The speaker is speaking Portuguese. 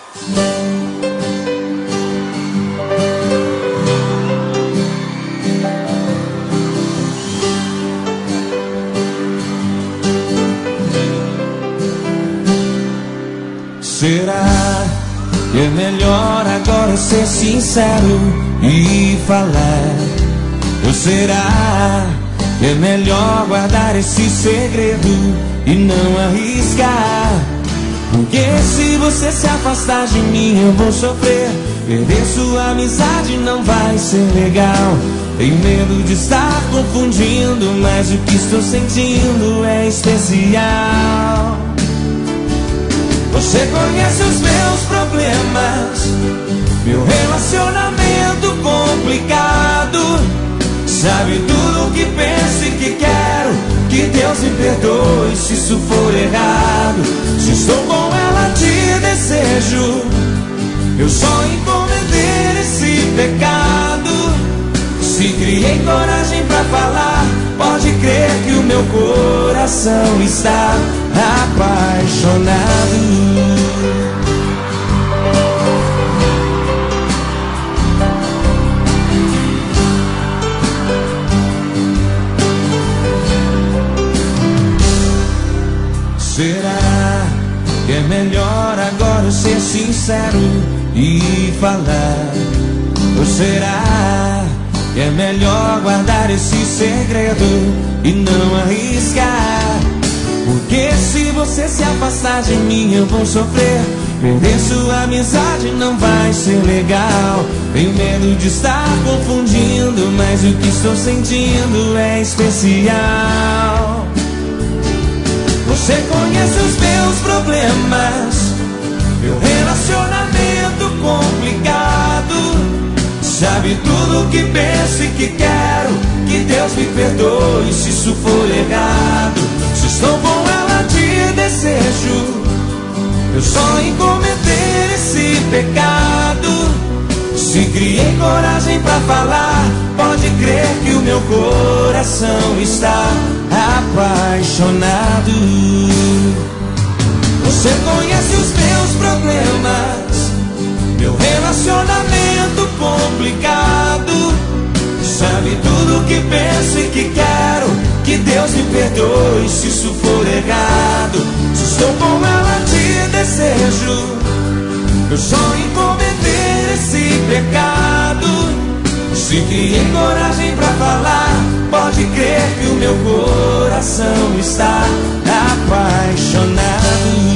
Será que é melhor agora ser sincero e falar? Ou será que é melhor guardar esse segredo e não arriscar? Porque se você se afastar de mim eu vou sofrer. Perder sua amizade não vai ser legal. Tenho medo de estar confundindo, mas o que estou sentindo é especial. Você conhece os meus problemas, meu relacionamento complicado. Sabe tudo o que penso e que quero. Que Deus me perdoe se isso for errado. Se estou com ela te desejo, eu só encomendei esse pecado. Se criei coragem pra falar, pode crer que o meu coração está apaixonado. Será que é melhor agora ser sincero e falar? Ou será que é melhor guardar esse segredo e não arriscar? Porque se você se afastar de mim eu vou sofrer. Perder sua amizade não vai ser legal. Tenho medo de estar confundindo, mas o que estou sentindo é especial. Você conhece os meus problemas, meu relacionamento complicado. Sabe tudo o que penso e que quero. Que Deus me perdoe se isso for errado. Se estou com ela te desejo, eu só encomendei esse pecado. Se criei coragem pra falar, pode crer que o meu coração está apaixonado. Você conhece os meus problemas, meu relacionamento complicado. Sabe tudo o que penso e que quero. Que Deus me perdoe se isso for errado. Se estou com ela te desejo, eu só encomendei esse pecado. Se criei coragem pra falar, pode crer que o meu coração está apaixonado.